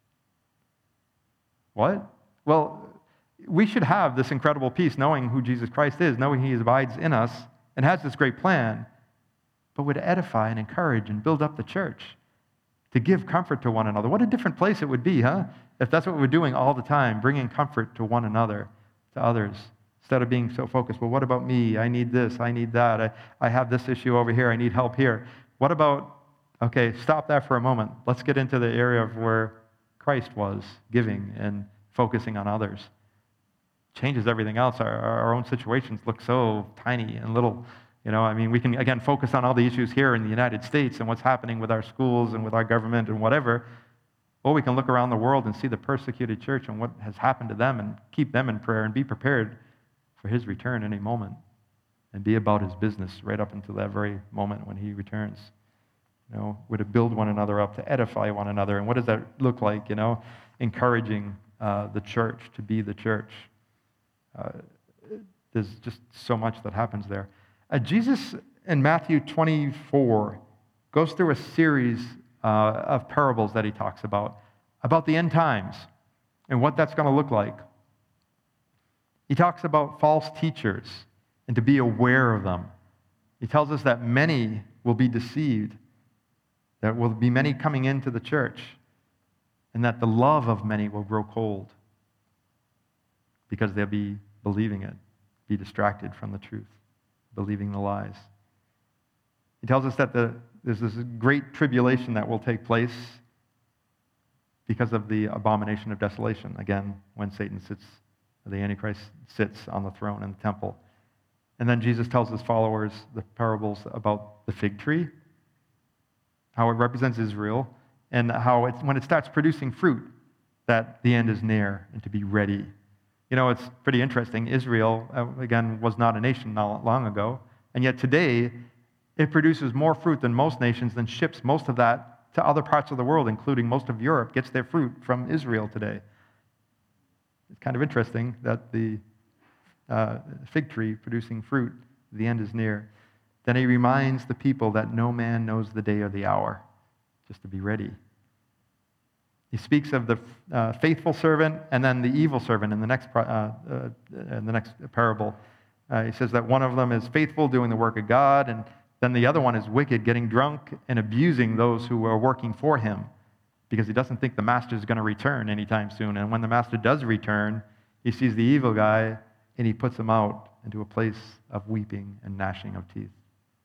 [SPEAKER 1] What? Well, we should have this incredible peace, knowing who Jesus Christ is, knowing he abides in us, and has this great plan, but would edify and encourage and build up the church to give comfort to one another. What a different place it would be, huh? If that's what we're doing all the time, bringing comfort to one another, to others, instead of being so focused, well, what about me? I need this, I need that, I, I have this issue over here, I need help here. What about, okay, stop that for a moment. Let's get into the area of where Christ was giving and focusing on others. Changes everything else. Our, our own situations look so tiny and little. You know, I mean, we can, again, focus on all the issues here in the United States and what's happening with our schools and with our government and whatever. Or we can look around the world and see the persecuted church and what has happened to them and keep them in prayer and be prepared for his return any moment and be about his business right up until that very moment when he returns. You know, we're to build one another up, to edify one another. And what does that look like? You know, encouraging uh, the church to be the church. Uh, there's just so much that happens there. Uh, Jesus in Matthew twenty-four goes through a series uh, of parables that he talks about, about the end times and what that's going to look like. He talks about false teachers and to be aware of them. He tells us that many will be deceived, there will be many coming into the church, and that the love of many will grow cold because they'll be believing it, be distracted from the truth, believing the lies. He tells us that the, there's this great tribulation that will take place because of the abomination of desolation, again, when Satan sits, the Antichrist sits on the throne in the temple. And then Jesus tells his followers the parables about the fig tree, how it represents Israel, and how it's, when it starts producing fruit, that the end is near and to be ready. You know, it's pretty interesting. Israel, uh, again, was not a nation not long ago, and yet today it produces more fruit than most nations, then ships most of that to other parts of the world, including most of Europe, gets their fruit from Israel today. It's kind of interesting that the uh, fig tree producing fruit, the end is near. Then he reminds the people that no man knows the day or the hour, just to be ready. He speaks of the uh, faithful servant and then the evil servant in the next, uh, uh, in the next parable. Uh, he says that one of them is faithful, doing the work of God, and then the other one is wicked, getting drunk and abusing those who are working for him because he doesn't think the master is going to return anytime soon. And when the master does return, he sees the evil guy and he puts him out into a place of weeping and gnashing of teeth.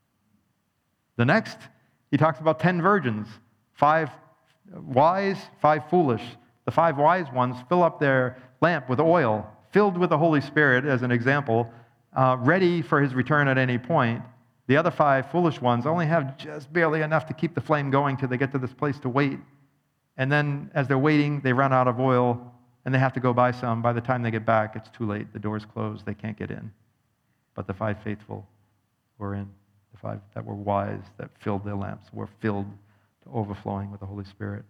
[SPEAKER 1] The next, he talks about ten virgins, five wise, five foolish. The five wise ones fill up their lamp with oil, filled with the Holy Spirit, as an example, uh, ready for his return at any point. The other five foolish ones only have just barely enough to keep the flame going till they get to this place to wait. And then as they're waiting, they run out of oil, and they have to go buy some. By the time they get back, it's too late. The door's closed. They can't get in. But the five faithful were in. The five that were wise, that filled their lamps, were filled to overflowing with the Holy Spirit.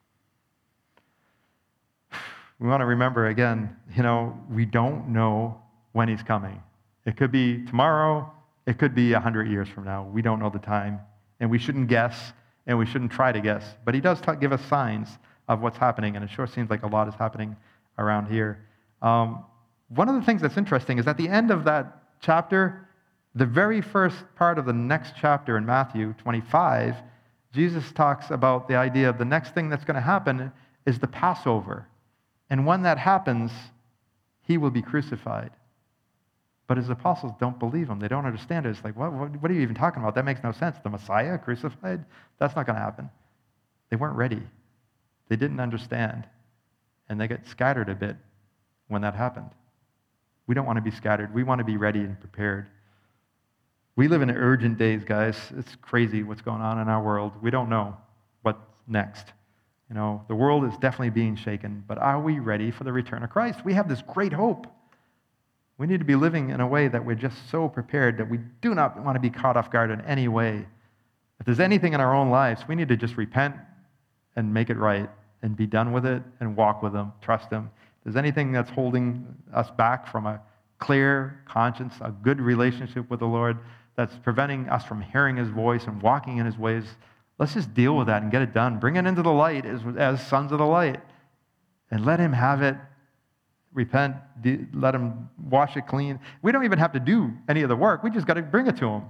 [SPEAKER 1] We want to remember, again, you know, we don't know when he's coming. It could be tomorrow. It could be a hundred years from now. We don't know the time. And we shouldn't guess, and we shouldn't try to guess. But he does t- give us signs of what's happening, and it sure seems like a lot is happening around here. Um, one of the things that's interesting is at the end of that chapter, the very first part of the next chapter in Matthew twenty-five, Jesus talks about the idea of the next thing that's going to happen is the Passover. And when that happens, he will be crucified. But his apostles don't believe him. They don't understand it. It's like, what, what, what are you even talking about? That makes no sense. The Messiah crucified? That's not going to happen. They weren't ready. They didn't understand. And they get scattered a bit when that happened. We don't want to be scattered. We want to be ready and prepared. We live in urgent days, guys. It's crazy what's going on in our world. We don't know what's next. You know, the world is definitely being shaken, but are we ready for the return of Christ? We have this great hope. We need to be living in a way that we're just so prepared that we do not want to be caught off guard in any way. If there's anything in our own lives, we need to just repent and make it right and be done with it and walk with him, trust him. If there's anything that's holding us back from a clear conscience, a good relationship with the Lord, that's preventing us from hearing his voice and walking in his ways, let's just deal with that and get it done. Bring it into the light as, as sons of the light and let him have it. Repent, de- let him wash it clean. We don't even have to do any of the work. We just got to bring it to him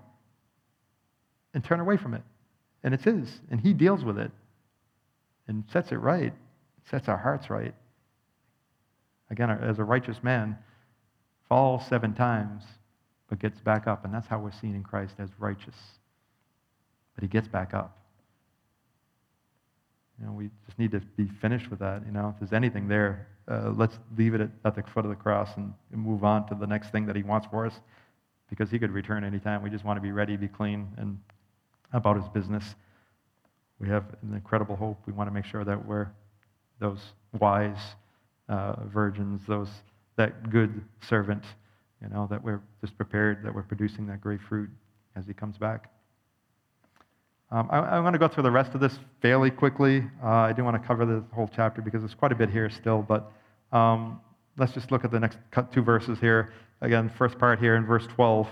[SPEAKER 1] and turn away from it. And it's his, and he deals with it and sets it right, sets our hearts right. Again, as a righteous man, falls seven times, but gets back up. And that's how we're seen in Christ, as righteous. But he gets back up. You know, we just need to be finished with that. You know, if there's anything there, uh, let's leave it at, at the foot of the cross and, and move on to the next thing that he wants for us, because he could return anytime. We just want to be ready, be clean, and about his business. We have an incredible hope. We want to make sure that we're those wise uh, virgins, those that good servant, you know, that we're just prepared, that we're producing that great fruit as he comes back. Um, I, I'm going to go through the rest of this fairly quickly. Uh, I do want to cover the whole chapter because there's quite a bit here still, but um, let's just look at the next two verses here. Again, first part here in verse twelve.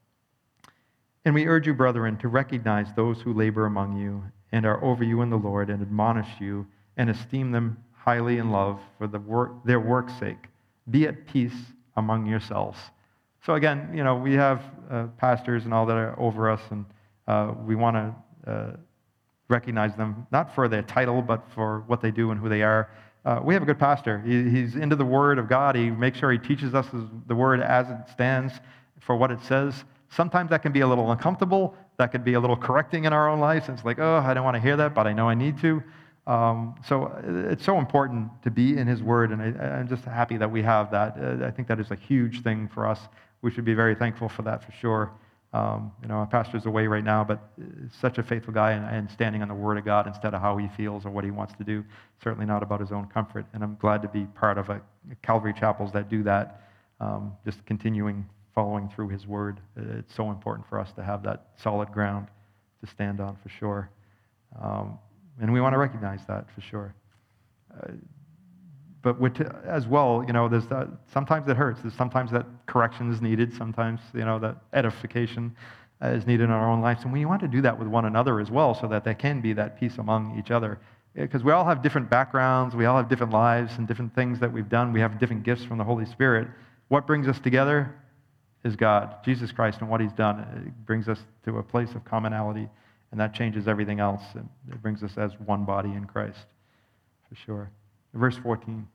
[SPEAKER 1] And we urge you, brethren, to recognize those who labor among you and are over you in the Lord and admonish you and esteem them highly in love for the work, their work's sake. Be at peace among yourselves. So again, you know, we have uh, pastors and all that are over us, and uh, we want to uh, recognize them, not for their title, but for what they do and who they are. Uh, we have a good pastor. He, he's into the Word of God. He makes sure he teaches us the Word as it stands for what it says. Sometimes that can be a little uncomfortable. That could be a little correcting in our own lives. It's like, oh, I don't want to hear that, but I know I need to. Um, so it's so important to be in His Word, and I, I'm just happy that we have that. Uh, I think that is a huge thing for us. We should be very thankful for that for sure. Um, you know, our pastor's away right now, but such a faithful guy and, and standing on the Word of God instead of how he feels or what he wants to do. Certainly not about his own comfort. And I'm glad to be part of a Calvary Chapels that do that, um, just continuing following through His Word. It's so important for us to have that solid ground to stand on for sure. Um, and we want to recognize that for sure. Uh, but with, as well, you know, there's that, sometimes it hurts. There's sometimes that correction is needed. Sometimes, you know, that edification uh, is needed in our own lives. And we want to do that with one another as well, so that there can be that peace among each other. Because we all have different backgrounds. We all have different lives and different things that we've done. We have different gifts from the Holy Spirit. What brings us together is God, Jesus Christ, and what He's done. It brings us to a place of commonality, and that changes everything else. It brings us as one body in Christ, for sure. Verse fourteen.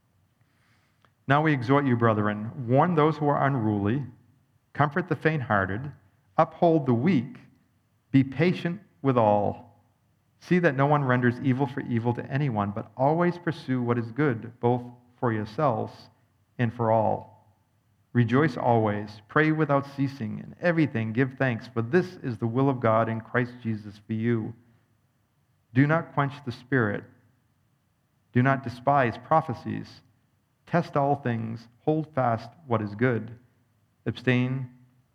[SPEAKER 1] Now we exhort you, brethren, warn those who are unruly, comfort the faint-hearted, uphold the weak, be patient with all. See that no one renders evil for evil to anyone, but always pursue what is good, both for yourselves and for all. Rejoice always, pray without ceasing, in everything give thanks, for this is the will of God in Christ Jesus for you. Do not quench the Spirit. Do not despise prophecies. Test all things, hold fast what is good. Abstain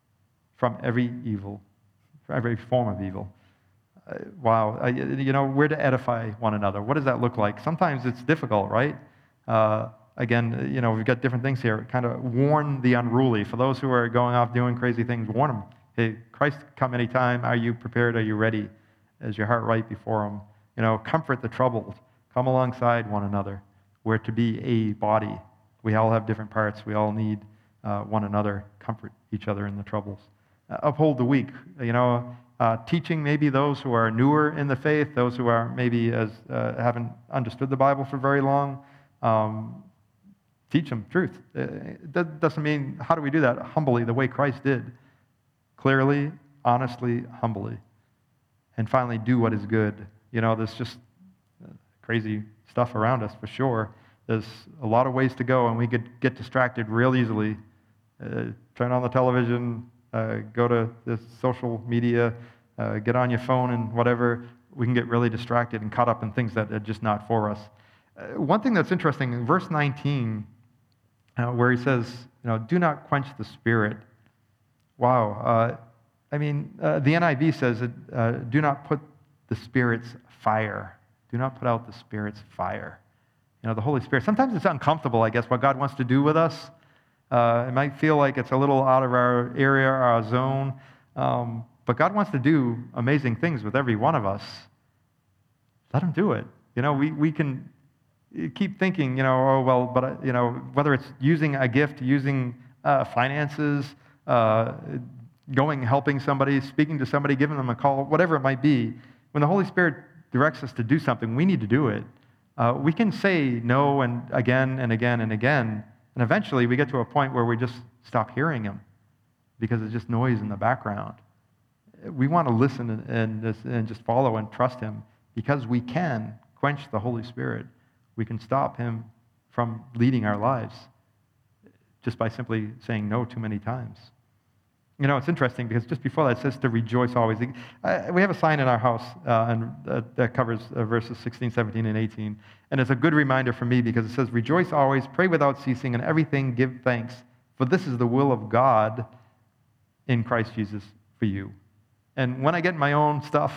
[SPEAKER 1] from every evil, from every form of evil. Uh, wow, uh, you know, we're to edify one another. What does that look like? Sometimes it's difficult, right? Uh, Again, you know, we've got different things here. Kind of warn the unruly. For those who are going off doing crazy things, warn them. Hey, Christ come anytime. Are you prepared? Are you ready? Is your heart right before Him? You know, comfort the troubled. Come alongside one another. We're to be a body. We all have different parts. We all need uh, one another. Comfort each other in the troubles. Uh, uphold the weak. You know, uh, teaching maybe those who are newer in the faith, those who are maybe as uh, haven't understood the Bible for very long. Um, Teach them truth. That doesn't mean, how do we do that? Humbly, the way Christ did. Clearly, honestly, humbly. And finally, do what is good. You know, there's just crazy stuff around us for sure. There's a lot of ways to go, and we could get distracted real easily. Uh, turn on the television, uh, go to the social media, uh, get on your phone and whatever. We can get really distracted and caught up in things that are just not for us. Uh, one thing that's interesting, in verse nineteen, Uh, where he says, you know, do not quench the Spirit. Wow. Uh, I mean, uh, the N I V says, uh, do not put the Spirit's fire. Do not put out the Spirit's fire. You know, the Holy Spirit. Sometimes it's uncomfortable, I guess, what God wants to do with us. Uh, it might feel like it's a little out of our area, our zone. Um, but God wants to do amazing things with every one of us. Let Him do it. You know, we, we can... You keep thinking, you know, oh, well, but, uh, you know, whether it's using a gift, using uh, finances, uh, going, helping somebody, speaking to somebody, giving them a call, whatever it might be, when the Holy Spirit directs us to do something, we need to do it. Uh, we can say no and again and again and again, and eventually we get to a point where we just stop hearing Him because it's just noise in the background. We want to listen and, and, and just follow and trust Him because we can quench the Holy Spirit. We can stop Him from leading our lives just by simply saying no too many times. You know, it's interesting because just before that it says to rejoice always. Uh, we have a sign in our house uh, and uh, that covers uh, verses sixteen, seventeen, and eighteen. And it's a good reminder for me because it says, rejoice always, pray without ceasing, and everything give thanks, for this is the will of God in Christ Jesus for you. And when I get my own stuff,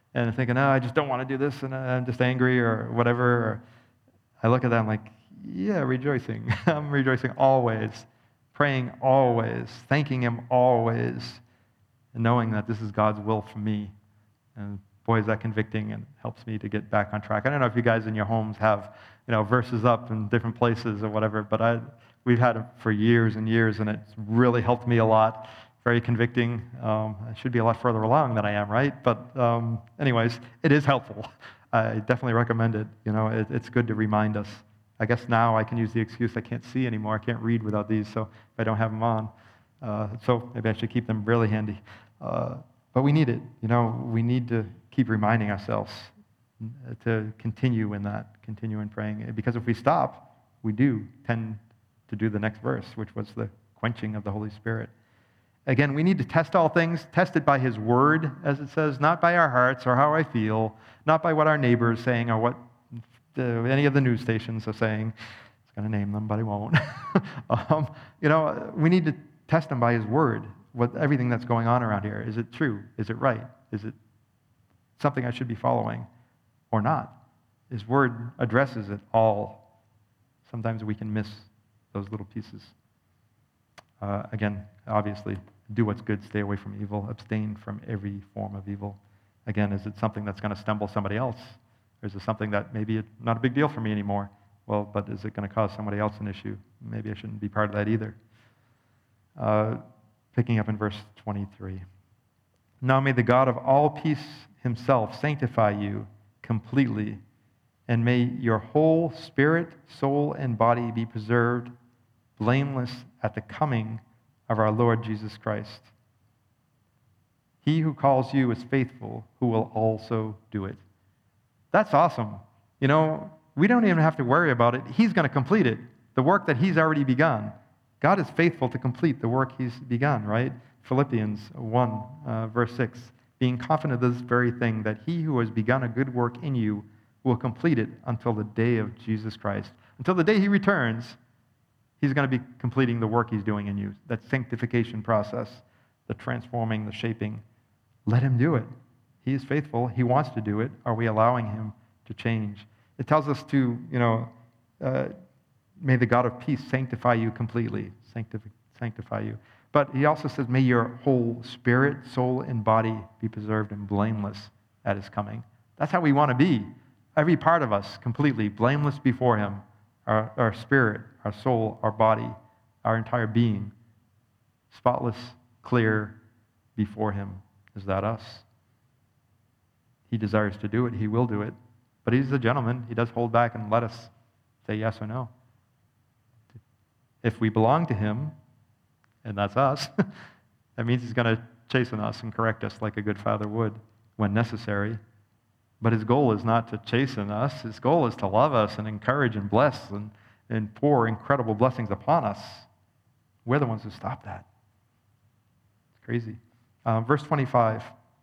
[SPEAKER 1] and thinking, oh, I just don't want to do this, and I'm just angry or whatever, or I look at that, I'm like, yeah, rejoicing. I'm rejoicing always, praying always, thanking him always, and knowing that this is God's will for me. And boy, is that convicting and helps me to get back on track. I don't know if you guys in your homes have, you know, verses up in different places or whatever, but I, we've had it for years and years, and it's really helped me a lot. Very convicting. Um, I should be a lot further along than I am, right? But um, anyways, it is helpful. I definitely recommend it. You know, it, it's good to remind us. I guess now I can use the excuse I can't see anymore. I can't read without these, so if I don't have them on. Uh, so maybe I should keep them really handy. Uh, but we need it. You know, we need to keep reminding ourselves to continue in that, continue in praying. Because if we stop, we do tend to do the next verse, which was the quenching of the Holy Spirit. Again, we need to test all things, test it by his word, as it says, not by our hearts or how I feel, not by what our neighbor is saying or what the, any of the news stations are saying. I was going to name them, but I won't. um, you know, we need to test him by his word, what everything that's going on around here. Is it true? Is it right? Is it something I should be following or not? His word addresses it all. Sometimes we can miss those little pieces. Uh, again, obviously, do what's good, stay away from evil, abstain from every form of evil. Again, is it something that's going to stumble somebody else? Or is it something that maybe it's not a big deal for me anymore? Well, but is it going to cause somebody else an issue? Maybe I shouldn't be part of that either. Uh, picking up in verse twenty-three. Now may the God of all peace himself sanctify you completely, and may your whole spirit, soul, and body be preserved blameless at the coming of our Lord Jesus Christ. He who calls you is faithful, who will also do it. That's awesome. You know, we don't even have to worry about it. He's going to complete it, the work that he's already begun. God is faithful to complete the work he's begun, right? Philippians one, uh, verse six, being confident of this very thing, that he who has begun a good work in you will complete it until the day of Jesus Christ. Until the day he returns, he's going to be completing the work he's doing in you, that sanctification process, the transforming, the shaping. Let him do it. He is faithful. He wants to do it. Are we allowing him to change? It tells us to, you know, uh, may the God of peace sanctify you completely, sanctify, sanctify you. But he also says, may your whole spirit, soul, and body be preserved and blameless at his coming. That's how we want to be. Every part of us completely blameless before him. Our, our spirit, our soul, our body, our entire being, spotless, clear before him. Is that us? He desires to do it. He will do it. But he's a gentleman. He does hold back and let us say yes or no. If we belong to him, and that's us, that means he's going to chasten us and correct us like a good father would when necessary. But his goal is not to chasten us. His goal is to love us and encourage and bless and, and pour incredible blessings upon us. We're the ones who stop that. It's crazy. Uh, verse twenty-five.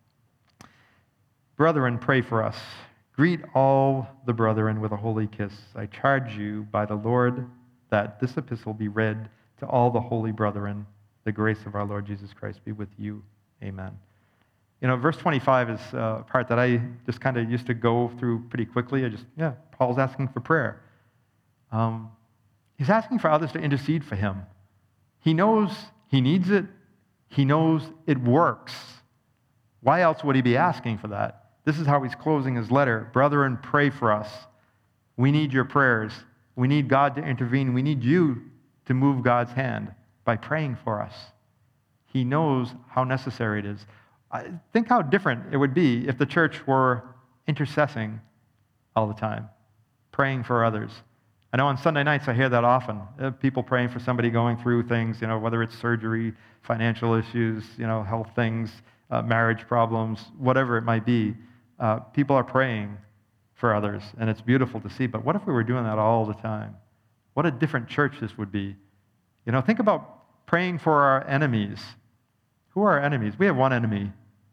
[SPEAKER 1] Brethren, pray for us. Greet all the brethren with a holy kiss. I charge you by the Lord that this epistle be read to all the holy brethren. The grace of our Lord Jesus Christ be with you. Amen. You know, verse twenty-five is a part that I just kind of used to go through pretty quickly. I just, yeah, Paul's asking for prayer. Um, he's asking for others to intercede for him. He knows he needs it. He knows it works. Why else would he be asking for that? This is how he's closing his letter. Brethren, pray for us. We need your prayers. We need God to intervene. We need you to move God's hand by praying for us. He knows how necessary it is. I think how different it would be if the church were intercessing all the time, praying for others. I know on Sunday nights I hear that often. Uh, people praying for somebody going through things, you know, whether it's surgery, financial issues, you know, health things, uh, marriage problems, whatever it might be. Uh, people are praying for others, and it's beautiful to see. But what if we were doing that all the time? What a different church this would be. You know, think about praying for our enemies. Who are our enemies? We have one enemy.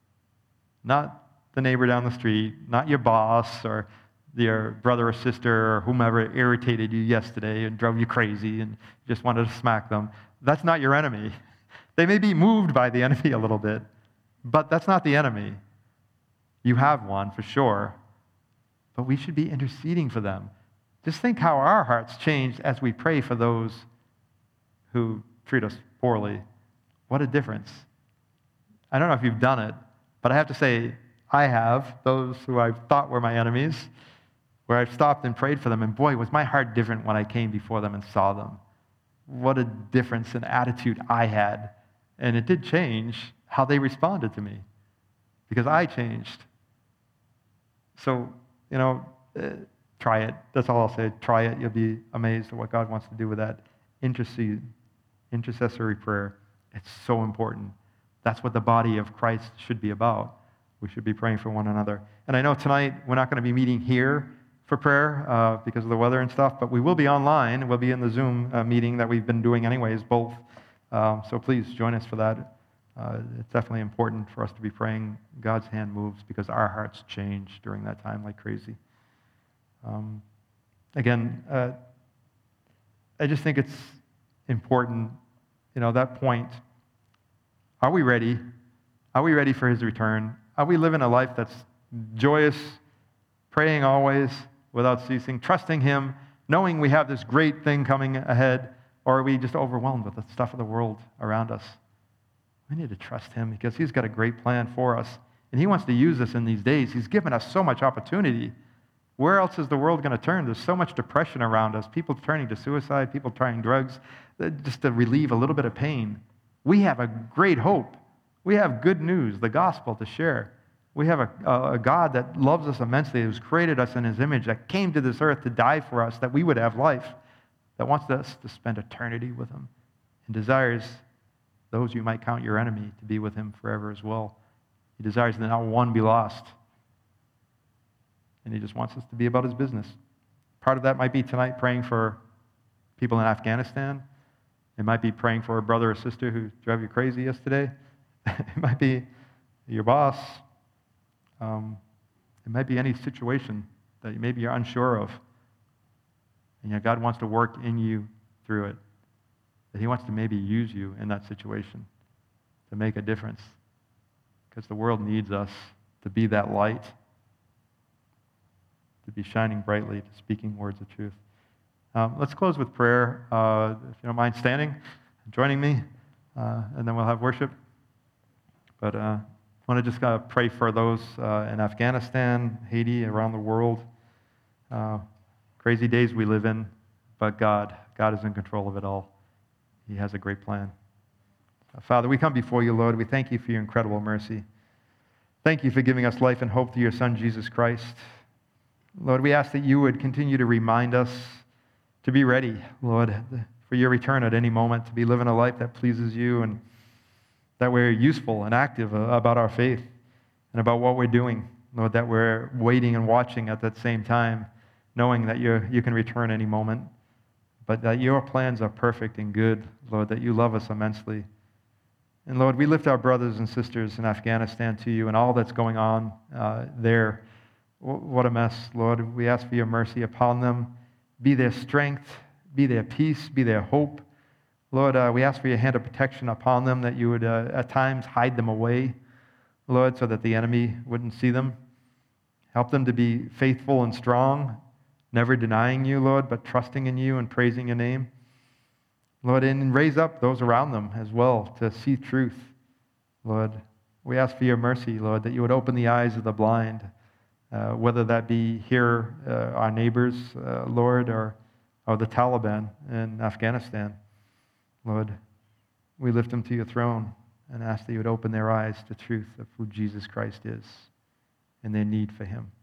[SPEAKER 1] Not the neighbor down the street, not your boss or your brother or sister or whomever irritated you yesterday and drove you crazy and just wanted to smack them. That's not your enemy. They may be moved by the enemy a little bit, but that's not the enemy. You have one for sure, but we should be interceding for them. Just think how our hearts change as we pray for those who treat us poorly. What a difference. I don't know if you've done it, but I have to say, I have, those who I thought were my enemies, where I've stopped and prayed for them, and boy, was my heart different when I came before them and saw them. What a difference in attitude I had. And it did change how they responded to me, because I changed. So, you know, uh, try it. That's all I'll say. Try it. You'll be amazed at what God wants to do with that. Intercede, intercessory prayer. It's so important. That's what the body of Christ should be about. We should be praying for one another. And I know tonight we're not going to be meeting here for prayer uh, because of the weather and stuff, but we will be online. We'll be in the Zoom uh, meeting that we've been doing anyways, both. Um, so please join us for that. Uh, it's definitely important for us to be praying. God's hand moves because our hearts change during that time like crazy. Um, again, uh, I just think it's important, you know, that point. Are we ready? Are we ready for his return? Are we living a life that's joyous, praying always without ceasing, trusting him, knowing we have this great thing coming ahead, or are we just overwhelmed with the stuff of the world around us? We need to trust him because he's got a great plan for us, and he wants to use us in these days. He's given us so much opportunity. Where else is the world going to turn? There's so much depression around us, people turning to suicide, people trying drugs, just to relieve a little bit of pain. We have a great hope. We have good news, the gospel to share. We have a, a God that loves us immensely, who's created us in his image, that came to this earth to die for us, that we would have life, that wants us to spend eternity with him, and desires those you might count your enemy to be with him forever as well. He desires that not one be lost. And he just wants us to be about his business. Part of that might be tonight praying for people in Afghanistan. It might be praying for a brother or sister who drove you crazy yesterday. It might be your boss. Um, it might be any situation that maybe you're unsure of. And yet God wants to work in you through it. That he wants to maybe use you in that situation to make a difference. Because the world needs us to be that light, to be shining brightly, to speaking words of truth. Um, let's close with prayer. Uh, if you don't mind standing, joining me, uh, and then we'll have worship. But uh, I want to just uh, pray for those uh, in Afghanistan, Haiti, around the world. Uh, crazy days we live in, but God, God is in control of it all. He has a great plan. Uh, Father, we come before you, Lord. We thank you for your incredible mercy. Thank you for giving us life and hope through your Son, Jesus Christ. Lord, we ask that you would continue to remind us to be ready, Lord, for your return at any moment, to be living a life that pleases you, and that we're useful and active about our faith and about what we're doing. Lord, that we're waiting and watching at that same time, knowing that you you can return any moment, but that your plans are perfect and good, Lord, that you love us immensely. And Lord, we lift our brothers and sisters in Afghanistan to you and all that's going on uh, there. What a mess, Lord. We ask for your mercy upon them. Be their strength, be their peace, be their hope. Lord, uh, we ask for your hand of protection upon them, that you would uh, at times hide them away, Lord, so that the enemy wouldn't see them. Help them to be faithful and strong, never denying you, Lord, but trusting in you and praising your name. Lord, and raise up those around them as well to see truth. Lord, we ask for your mercy, Lord, that you would open the eyes of the blind, uh, whether that be here, uh, our neighbors, uh, Lord, or, or the Taliban in Afghanistan. Lord, we lift them to your throne and ask that you would open their eyes to truth of who Jesus Christ is and their need for him.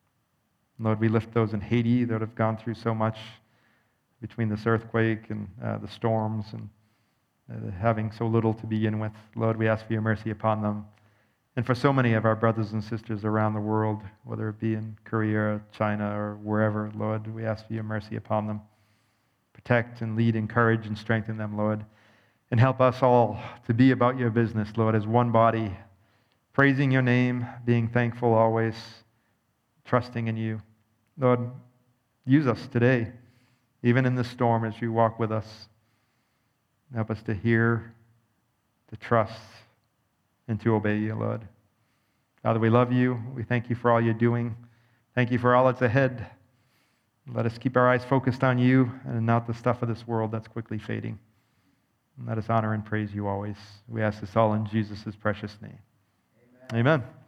[SPEAKER 1] Lord, we lift those in Haiti that have gone through so much between this earthquake and uh, the storms and uh, having so little to begin with. Lord, we ask for your mercy upon them. And for so many of our brothers and sisters around the world, whether it be in Korea, China, or wherever, Lord, we ask for your mercy upon them. Protect and lead, encourage, and strengthen them, Lord. And help us all to be about your business, Lord, as one body, praising your name, being thankful always, trusting in you. Lord, use us today, even in this storm as you walk with us. Help us to hear, to trust, and to obey you, Lord. Father, we love you. We thank you for all you're doing. Thank you for all that's ahead. Let us keep our eyes focused on you and not the stuff of this world that's quickly fading. And let us honor and praise you always. We ask this all in Jesus' precious name. Amen. Amen.